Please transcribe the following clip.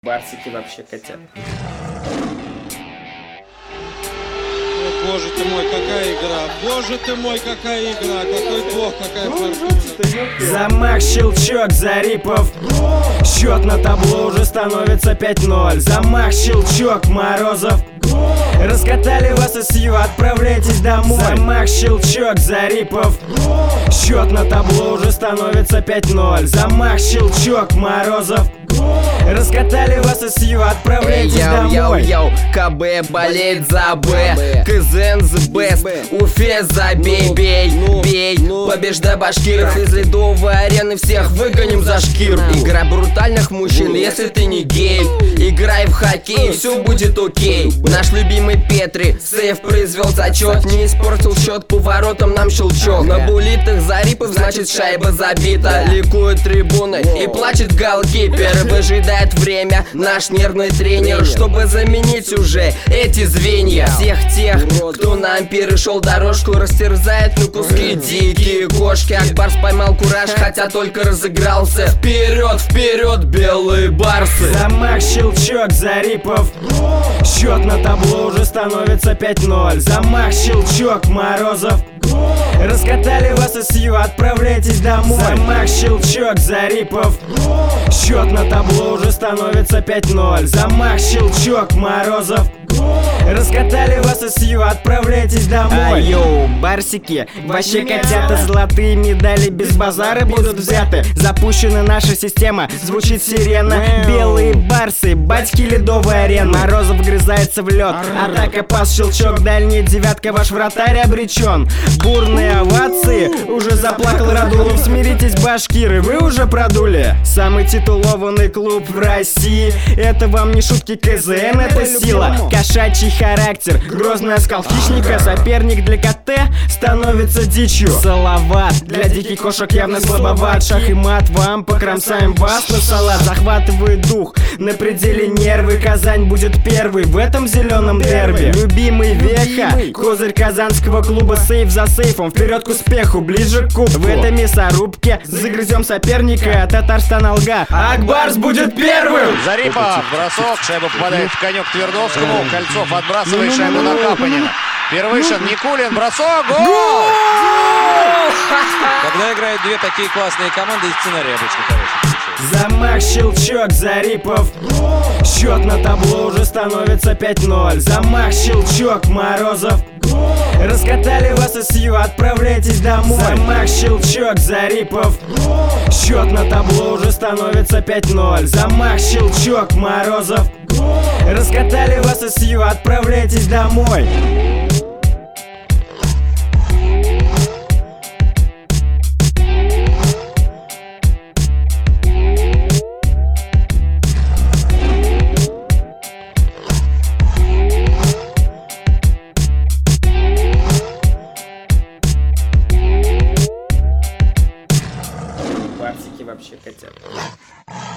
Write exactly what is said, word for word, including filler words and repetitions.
Барсики вообще хотят. О, боже ты мой, какая игра! Боже ты мой, какая игра! Какой бог, какая фортуна! Замах, щелчок, Зарипов. Счет на табло уже становится пять ноль. Замах, щелчок, Морозов. Раскатали вас и сью, отправляйтесь домой. Замах, щелчок, Зарипов. Счет на табло уже становится пять ноль. Замах, щелчок, Морозов. Раскатали вас и сью, отправляйтесь Эй, домой. йоу, йоу, КБ болеет за Б, КЗН the best, Уфе забей, бей, бей, побеждай башкиров. Из ледовой арены всех выгоним за шкирку. Игра брутальных мужчин, если ты не гей. Играй в хоккей, все будет окей. Наш любимый Петри, сейф произвел зачет. Не испортил счет, по воротам нам щелчок. На булитых Зарипов, значит шайба забита. Ликуют трибуны и плачет голкипер. Выжидает время наш нервный тренер, чтобы заменить уже эти звенья. Всех тех, кто нам перешел дорожку, растерзает на куски дикие кошки. Акбарс поймал кураж, хотя только разыгрался. Вперед, вперед, белые барсы. Замах, щелчок, Зарипов. Счет на табло уже становится пять ноль. Замах, щелчок, Морозов. Раскатали вас и сью, отправляйтесь домой. Замах, щелчок, Зарипов. Счет на табло уже становится пять ноль. Замах, щелчок, Морозов. Раскатали вас и сью, отправляйтесь домой. Айоу, барсики, вообще котята. Золотые медали без базара будут взяты. Запущена наша система, звучит сирена. Белые барсы, батьки ледовой арены. Морозов вгрызается в лед, атака, пас, щелчок, дальняя девятка, ваш вратарь обречен. Бурные овации, уже заплакал Радулов. Смиритесь, башкиры, вы уже продули. Самый титулованный клуб в России. Это вам не шутки, КЗН, это сила. Кошачий характер, грозный оскал хищника. Соперник для КТ становится дичью. Салават, для диких кошек явно слабоват. Шах и мат, вам покромсаем вас на салат. Захватывает дух, на пределе нервы. Казань будет первый в этом зеленом дерби. Любимый Веха, козырь казанского клуба. Сейф за сейфом, вперед к успеху, ближе к кубку. В этой мясорубке загрызем соперника. Татарстан Алга, Акбарс будет первым. Зарипов, бросок, шайба попадает в конек Твердовскому. Кольцов отбрасывает шайбу на Капанина. Первышин, Никулин, бросок, гол! Когда играют две такие классные команды, и сценарий обычно хороший. Замах, щелчок, Зарипов. Счет на табло уже становится пять ноль. Замах, щелчок, Морозов. Раскатали вас и сью, отправляйтесь домой. Замах, щелчок, Зарипов. Счет на табло уже становится пять ноль. Замах, щелчок, Морозов. Раскатали вас и сью, отправляйтесь домой. Барсики вообще хотят.